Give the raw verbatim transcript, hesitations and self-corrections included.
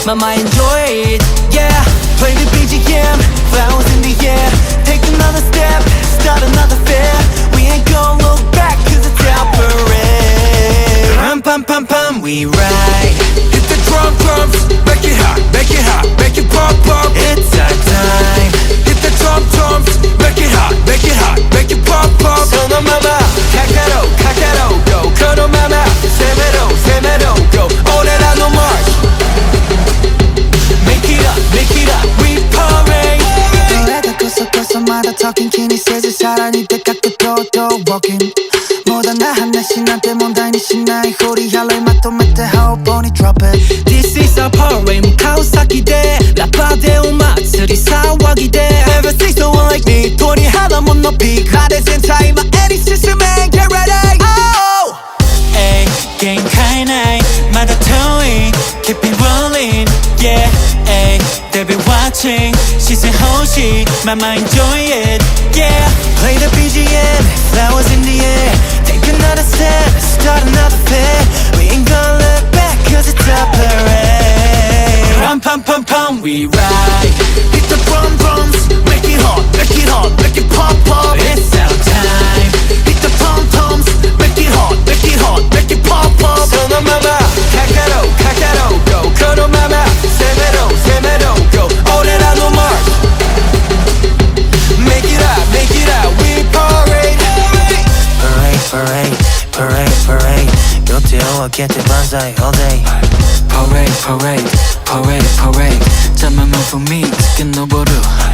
Mama enjoy it, yeah. Play the B G M, flowers in the air. Take another step, start another fair. We ain't gon' look back cause it's our parade. Rum pum pum pum, we ride. Hit the drum drums, make it hot, make it hot, make it pop pop. It's our time. Hit the drum drums, make it hot, make it hot, make it pop pop. So no mama, kakaro, kakaro, go. Kono mama, semero, semero, go. All that I know march. Make it up, make it up, we parade. 노래가 구석구석마다 talking 괜히 세질 사랑이 때깎고 또또 walking 모두 나 하나씩 나한테 몬다니 신나의 호리 할로이 맛도 맺대 how bonnie drop it. This is our parade, Kawasaki 대 라파데 오마츠리 사와기 대 Never see someone like me 돈이 하나 못 높이 가대센 타이머 any system man get ready. Oh! Ay, game 카이나이 마다 towing keep it rolling yeah. Ay, they be watching 시선 호시 mama enjoy it yeah. Play the B G M flowers in the air. Take another step start another fair. We ain't gonna look back cause it's a parade. Rum pum pum pum we ride. Hit the drum drums, make it hot, make it hot, make it pop pop. It's our time. Hit the tom toms, make it hot, make it hot, make it pop pop. So no mama, kakaro, kakaro, go. Kono mama, semero, semero, go. All that I know march. Make it up, make it up, we parade. Parade, parade, parade, parade. 요티오와 겐트 반사이 all day. Parade parade parade parade 잠깐만 for me 듣긴 너버려